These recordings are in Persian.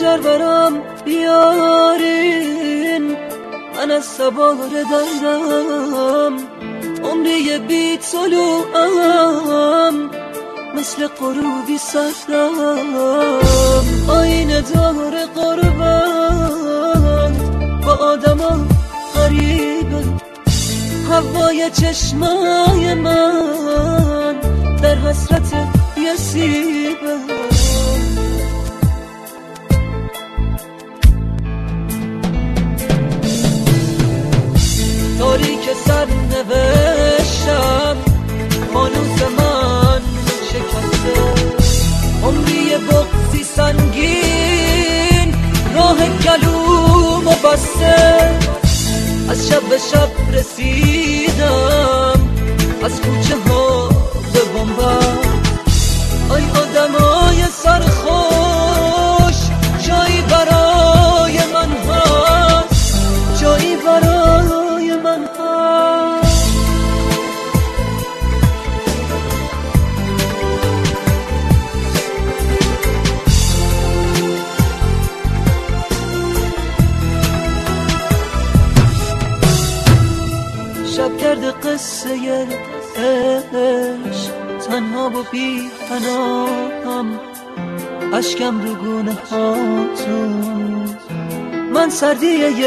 خنجر برام بیارین، من از سوار دردم عمری بی طلوعم، مثل غروبی سردم. آینه دار قربت با آدما غریبه، هوای چشمای من در حسرت یه سیبه. تاریک سر نوشتم فانوس من شکسته، عمری بغضی سنگین راه گلوم و بسته. از شب به شب رسیدم از کوچه ها به بنبست. آی آدمای سرخوش جایی برای من هست، جایی برای من هست. شب کرده قصه عشق، تنها و بی پناهم، اشکم رو گونه هاتون، من سردیه یه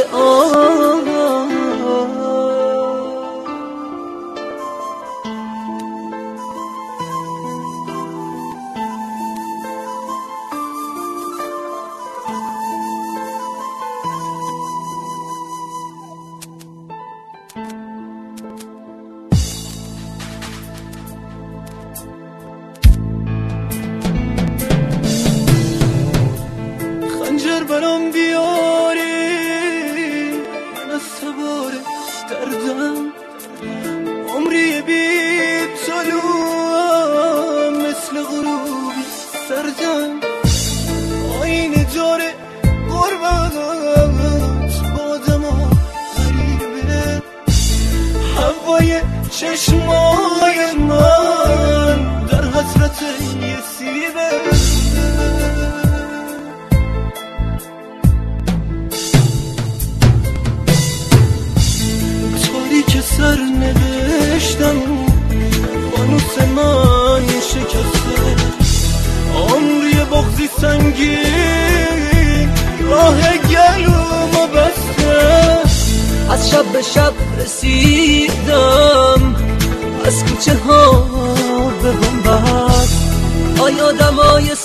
خنجر برام بیاری، من از سوار دردم عمری بی طلوعم، مثل غروبی سردم. آینه داره قربت با آدما غریبه، هوای چشمای من در حسرت یه سیبه. سر نوشتم فانوس من شکسته، عمری بغضی سنگین راه گلوم و بسته. از شب به شب رسیدم از کوچه ها به بنبست. آی آدمای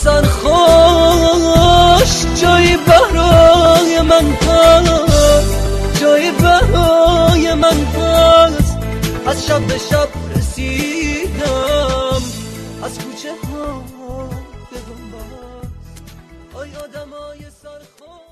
سرخوش جایی برای من هست، جایی برای من هست. از شب به شب رسیدم از کوچه ها به بنبست. آی آدمای سرخوش